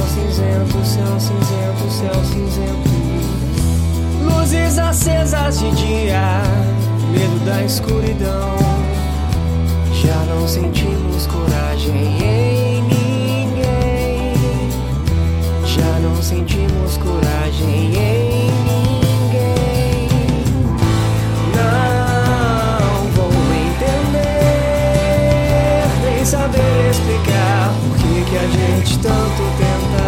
cinzento, céu cinzento, céu cinzento. Luzes acesas de dia, medo da escuridão. Já não sentimos coragem em ninguém. Já não sentimos coragem em ninguém. Não vou entender, nem saber explicar por que a gente tanto tenta.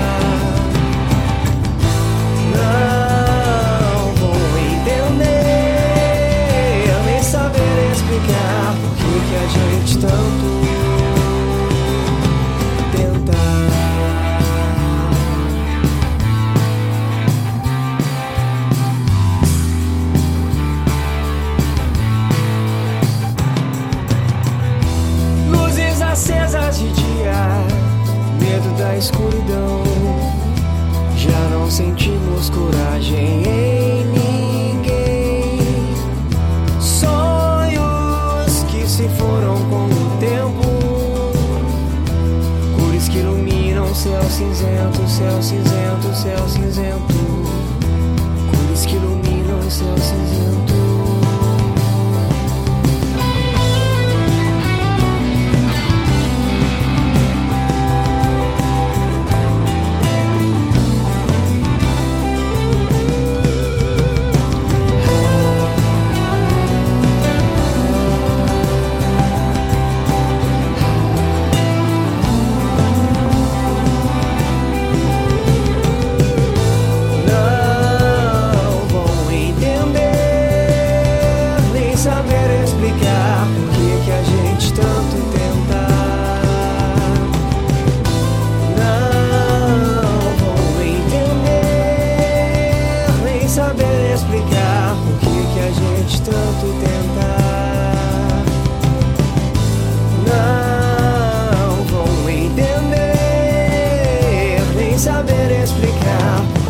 Não vou entender, nem saber explicar por que a gente tanto tenta. Luzes acesas de dia, medo da escuridão. Já não sentimos coragem em ninguém. Sonhos que se foram com o tempo, cores que iluminam céu cinzento, céu cinzento, céu cinzento. Cores que iluminam céu cinzento. Saber explicar por que a gente tanto tenta. Não vou entender, nem saber explicar por que a gente tanto tenta. Não vou entender, nem saber explicar